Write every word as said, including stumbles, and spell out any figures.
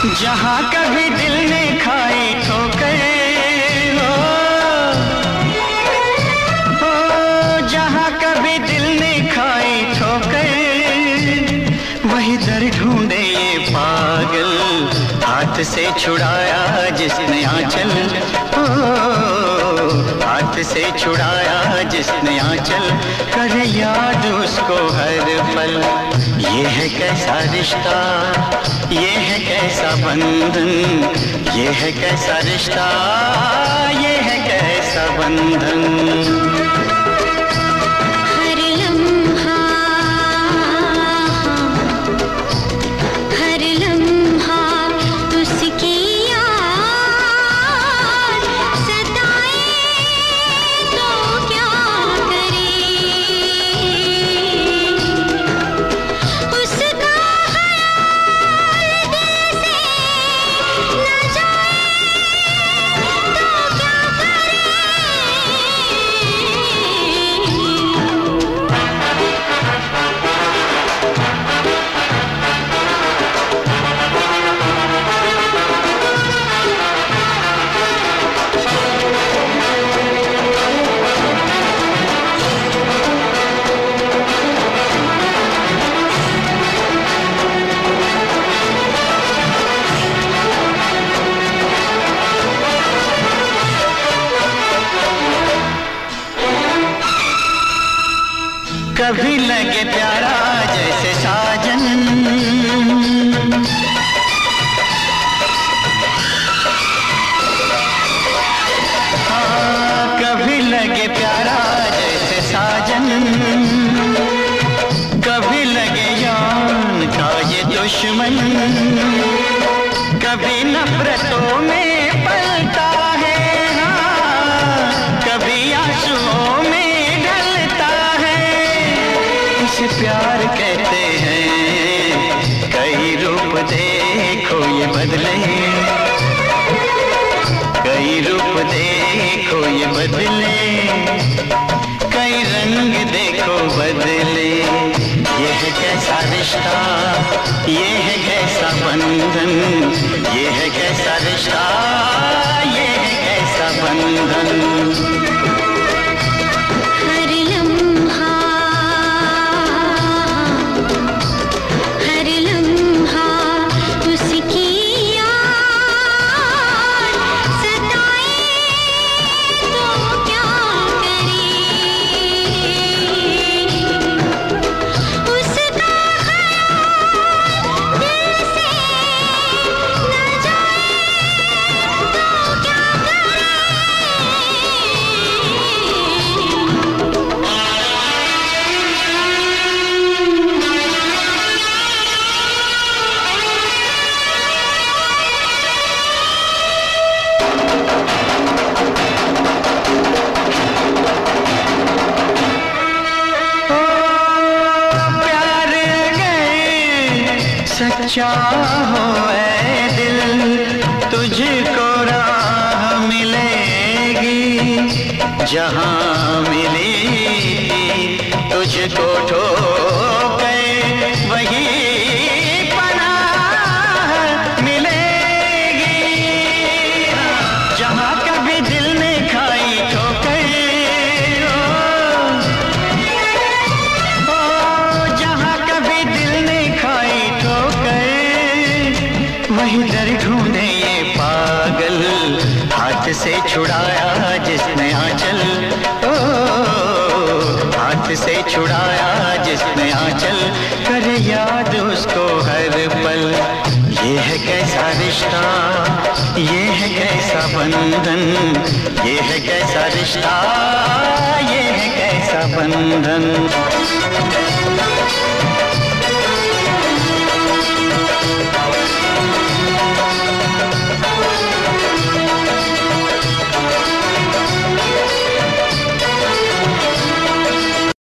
जहाँ कभी दिल ने खाई ठोकर, हो, हो, जहाँ कभी दिल ने खाई ठोकर, वही दर ढूंढे ये पागल, हाथ से छुड़ाया जिसने आंचल, हो, हाथ से छुड़ाया जिसने आंचल, करे याद उसको हर पल। ये है कैसा रिश्ता, ये है कैसा बंधन, ये है कैसा रिश्ता, ये है कैसा बंधन। कभी लगे प्यारा जैसे साजन, हाँ, कभी लगे प्यारा जैसे साजन, कभी लगे यान का ये दुश्मन, कभी नफरतों में पलता है, हाँ, कभी आंसुओं में प्यार कहते हैं। कई रूप देखो ये बदले, कई रूप देखो ये बदले, कई रंग देखो बदले। ये है कैसा रिश्ता, ये है कैसा बंधन, ये है कैसा रिश्ता, ये है कैसा बंधन। सच्चा हो ऐ दिल, तुझको राह मिलेगी, जहाँ मिली तुझको ठोकर वही पनाह मिलेगी। जहाँ कभी दिल ने खाई ठोकर, ओ, जहाँ कभी दिल ने खाई वही दर ढूंढे ये पागल, हाथ से छुड़ाया जिसने आंचल, ओ, हाथ से छुड़ाया जिसने आंचल, करे याद उसको हर पल। ये है कैसा रिश्ता, ये है कैसा बंधन, ये है कैसा रिश्ता, ये है कैसा बंधन।